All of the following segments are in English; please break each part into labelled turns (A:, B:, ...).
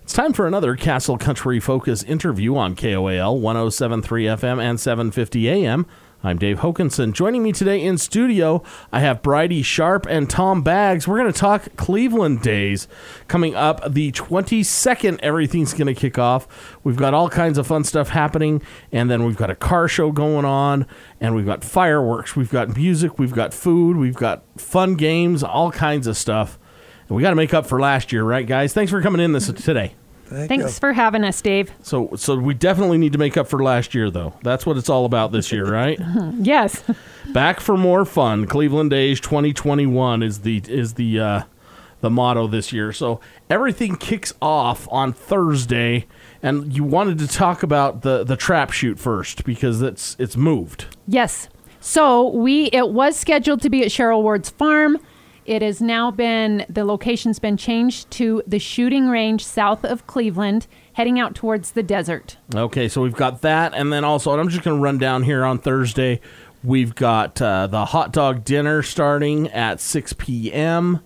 A: It's time for another Castle Country Focus interview on KOAL 107.3 FM and 750 AM. I'm Dave Hokanson. Joining me today in studio, I have Bridie Sharp and Tom Baggs. We're going to talk Cleveland Days. Coming up the 22nd, everything's going to kick off. We've got all kinds of fun stuff happening, and then we've got a car show going on, and we've got fireworks, we've got music, we've got food, we've got fun games, all kinds of stuff. And we got to make up for last year, right, guys? Thanks for coming in today.
B: Thanks for having us, Dave.
A: So we definitely need to make up for last year, though. That's what it's all about this year, right?
B: Yes.
A: Back for more fun. Cleveland Days 2021 is the motto this year. So everything kicks off on Thursday, and you wanted to talk about the trap shoot first because it's moved.
B: Yes. So it was scheduled to be at Cheryl Ward's farm. It has now the location's been changed to the shooting range south of Cleveland, heading out towards the desert.
A: Okay, so we've got that, and then also, and I'm just going to run down here on Thursday, we've got the hot dog dinner starting at 6 p.m.,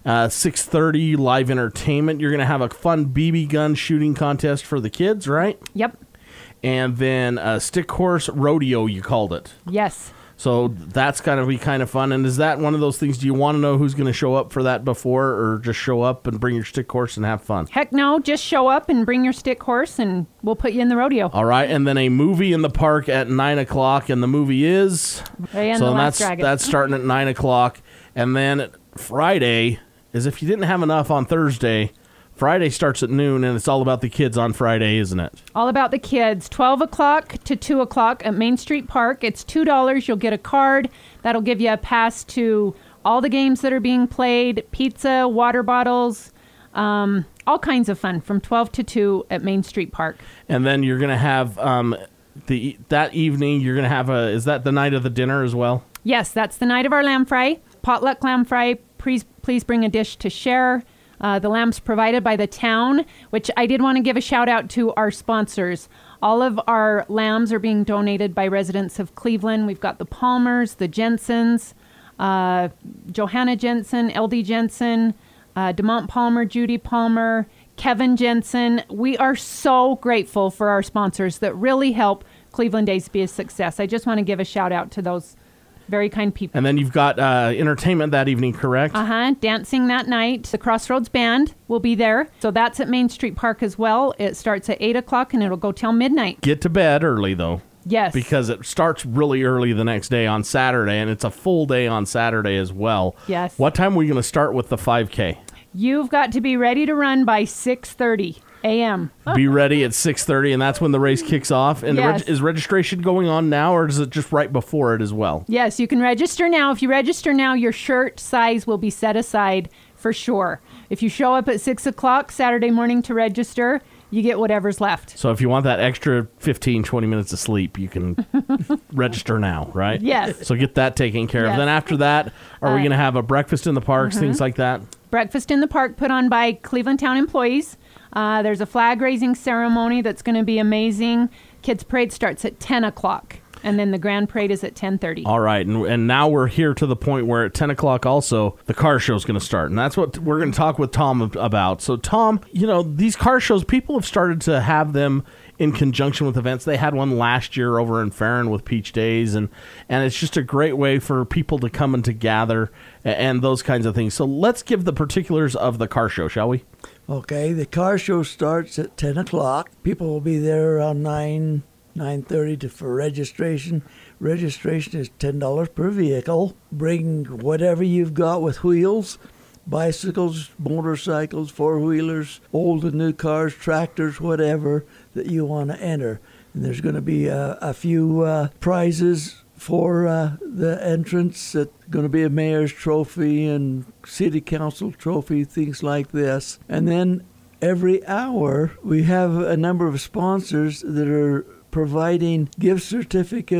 A: 6:30 live entertainment. You're going to have a fun BB gun shooting contest for the kids, right?
B: Yep.
A: And then stick horse rodeo, you called it.
B: Yes.
A: So that's going to be kind of fun. And is that one of those things, do you want to know who's going to show up for that before, or just show up and bring your stick horse and have fun?
B: Heck no, just show up and bring your stick horse and we'll put you in the rodeo.
A: All right, and then a movie in the park at 9 o'clock, and the movie is?
B: Raya and the Last Dragon.
A: That's starting at 9 o'clock. And then Friday is, if you didn't have enough on Thursday, Friday starts at noon, and it's all about the kids on Friday, isn't it?
B: All about the kids. 12 o'clock to 2 o'clock at Main Street Park. It's $2. You'll get a card. That'll give you a pass to all the games that are being played, pizza, water bottles, all kinds of fun from 12 to 2 at Main Street Park. And
A: then you're going to have, that evening, you're going to have is that the night of the dinner as well?
B: Yes, that's the night of our lamb fry. Potluck lamb fry. Please bring a dish to share. The lamb's provided by the town, which I did want to give a shout out to our sponsors. All of our lambs are being donated by residents of Cleveland. We've got the Palmers, the Jensens, Johanna Jensen, LD Jensen, DeMont Palmer, Judy Palmer, Kevin Jensen. We are so grateful for our sponsors that really help Cleveland Days be a success. I just want to give a shout out to those very kind people.
A: And then you've got entertainment that evening, correct?
B: Dancing that night. The Crossroads Band will be there. So that's at Main Street Park as well. It starts at 8 o'clock and it'll go till midnight.
A: Get to bed early, though.
B: Yes.
A: Because it starts really early the next day on Saturday, and it's a full day on Saturday as well.
B: Yes.
A: What time are we going to start with the 5K?
B: You've got to be ready to run by 6:30 a.m.
A: Be ready at 6:30, and that's when the race kicks off. And
B: yes.
A: Is registration going on now, or is it just right before it as well?
B: Yes, you can register now. If you register now, your shirt size will be set aside for sure. If you show up at 6 o'clock Saturday morning to register, you get whatever's left.
A: So if you want that extra 15, 20 minutes of sleep, you can register now, right?
B: Yes.
A: So get that taken care of. Then after that, are we going to have a breakfast in the parks, things like that?
B: Breakfast in the park put on by Cleveland Town employees. There's a flag-raising ceremony that's going to be amazing. Kids' Parade starts at 10 o'clock, and then the Grand Parade is at 10:30.
A: All right, and now we're here to the point where at 10 o'clock also, the car show's going to start, and that's what we're going to talk with Tom about. So, Tom, these car shows, people have started to have them in conjunction with events. They had one last year over in Farron with Peach Days, and it's just a great way for people to come and to gather and those kinds of things. So let's give the particulars of the car show, shall we?
C: Okay, the car show starts at 10 o'clock. People will be there around 9:30 for registration. Registration is $10 per vehicle. Bring whatever you've got with wheels, bicycles, motorcycles, four-wheelers, old and new cars, tractors, whatever that you want to enter. And there's going to be a few prizes for the entrance. It's going to be a mayor's trophy and city council trophy, things like this. And then every hour we have a number of sponsors that are providing gift certificates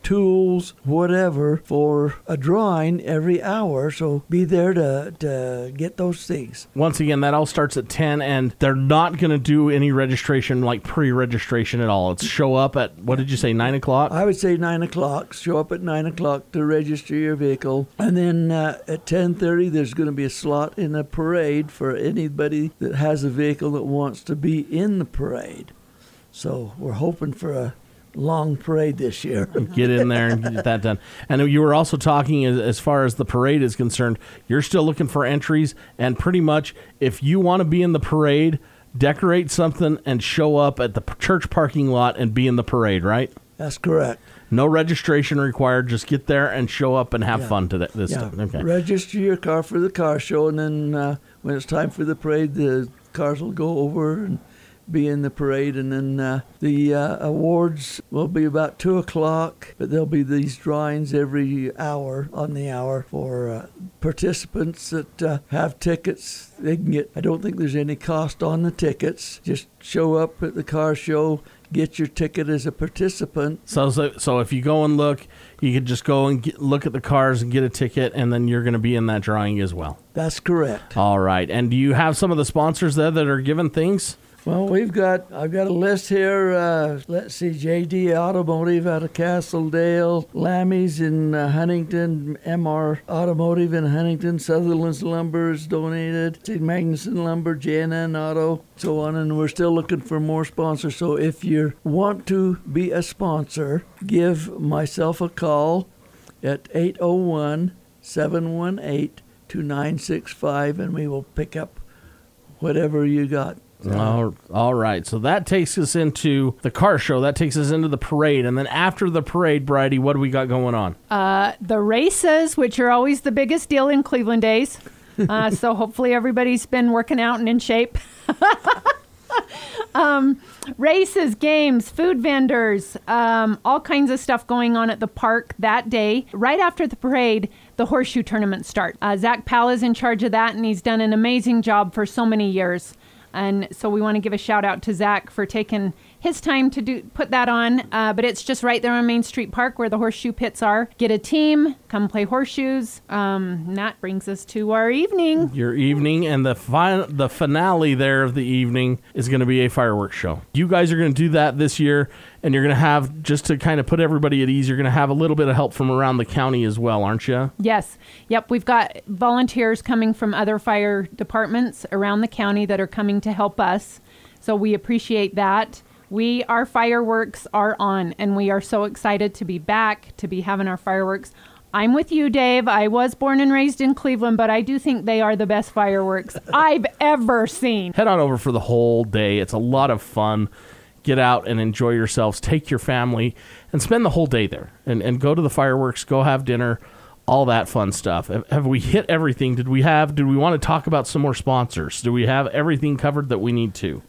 C: tools, whatever, for a drawing every hour. So be there to get those things.
A: Once again, that all starts at 10, and they're not going to do any registration, like pre-registration at all. It's show up at, what did you say, 9 o'clock?
C: I would say 9 o'clock. Show up at 9 o'clock to register your vehicle. And then at 10:30, there's going to be a slot in a parade for anybody that has a vehicle that wants to be in the parade. So we're hoping for a long parade this year.
A: Get in there and get that done. And you were also talking as far as the parade is concerned, you're still looking for entries, and pretty much if you want to be in the parade, decorate something and show up at the church parking lot and be in the parade, right?
C: That's correct.
A: No registration required. Just get there and show up and have fun to this time. Okay.
C: Register your car for the car show, and then when it's time for the parade, the cars will go over and be in the parade, and then the awards will be about 2 o'clock, but there'll be these drawings every hour on the hour for participants that have tickets. They can get, I don't think there's any cost on the tickets. Just show up at the car show, get your ticket as a participant.
A: So if you go and look, you could just go and look at the cars and get a ticket, and then you're going to be in that drawing as well.
C: That's correct.
A: All right. And do you have some of the sponsors there that are giving things?
C: Well, I've got a list here. Let's see, JD Automotive out of Castledale, Lammy's in Huntington, MR Automotive in Huntington, Sutherland's Lumber is donated, St. Magnuson Lumber, J&N Auto, so on, and we're still looking for more sponsors. So if you want to be a sponsor, give myself a call at 801-718-2965, and we will pick up whatever you got.
A: All right. So that takes us into the car show. That takes us into the parade. And then after the parade, Bridie, what do we got going on?
B: The races, which are always the biggest deal in Cleveland days. So hopefully everybody's been working out and in shape. Races, games, food vendors, all kinds of stuff going on at the park that day. Right after the parade, the horseshoe tournament starts. Zach Powell is in charge of that, and he's done an amazing job for so many years. And so we want to give a shout out to Zach for taking his time to put that on. But it's just right there on Main Street Park where the horseshoe pits are. Get a team, come play horseshoes. And that brings us to our evening.
A: Your evening, and the finale there of the evening is going to be a fireworks show. You guys are going to do that this year, and you're going to have, just to kind of put everybody at ease, you're going to have a little bit of help from around the county as well, aren't you?
B: Yes. Yep. We've got volunteers coming from other fire departments around the county that are coming to help us. So we appreciate that. Our fireworks are on, and we are so excited to be back, to be having our fireworks. I'm with you, Dave. I was born and raised in Cleveland, but I do think they are the best fireworks I've ever seen.
A: Head on over for the whole day. It's a lot of fun. Get out and enjoy yourselves. Take your family and spend the whole day there, and go to the fireworks, go have dinner, all that fun stuff. Have we hit everything? Did we want to talk about some more sponsors? Do we have everything covered that we need to?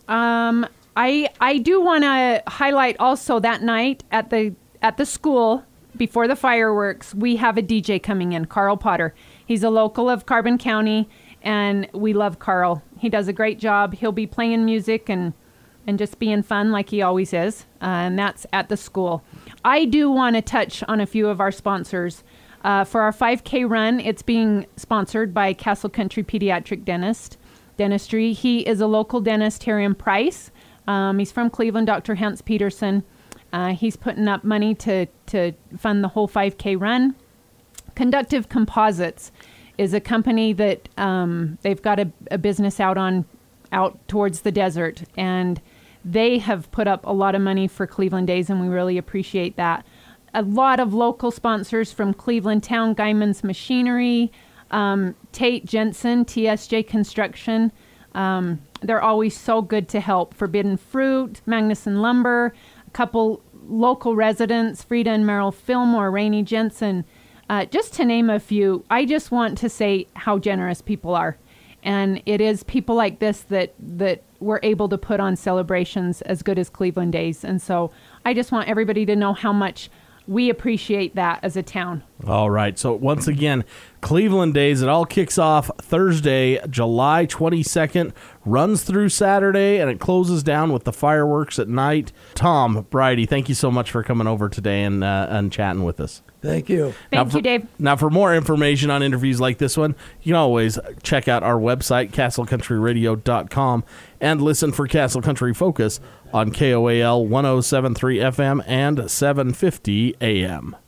B: I do want to highlight also that night at the school before the fireworks, we have a DJ coming in, Carl Potter. He's a local of Carbon County, and we love Carl. He does a great job. He'll be playing music and just being fun like he always is, and that's at the school. I do want to touch on a few of our sponsors. For our 5K run, it's being sponsored by Castle Country Pediatric Dentistry. He is a local dentist here in Price. He's from Cleveland, Dr. Hans Peterson. He's putting up money to fund the whole 5K run. Conductive Composites is a company that they've got a business out towards the desert, and they have put up a lot of money for Cleveland Days, and we really appreciate that. A lot of local sponsors from Cleveland Town, Guyman's Machinery, Tate Jensen, TSJ Construction. They're always so good to help. Forbidden Fruit, Magnuson Lumber, a couple local residents, Frida and Merrill Fillmore, Rainey Jensen, just to name a few. I just want to say how generous people are. And it is people like this that we're able to put on celebrations as good as Cleveland Days. And so I just want everybody to know how much we appreciate that as a town.
A: All right. So once again, Cleveland Days, it all kicks off Thursday, July 22nd, runs through Saturday, and it closes down with the fireworks at night. Tom, Bridie, thank you so much for coming over today and chatting with us.
C: Thank you.
B: Thank you, Dave.
A: Now, for more information on interviews like this one, you can always check out our website, castlecountryradio.com, and listen for Castle Country Focus on KOAL 107.3 FM and 750 AM.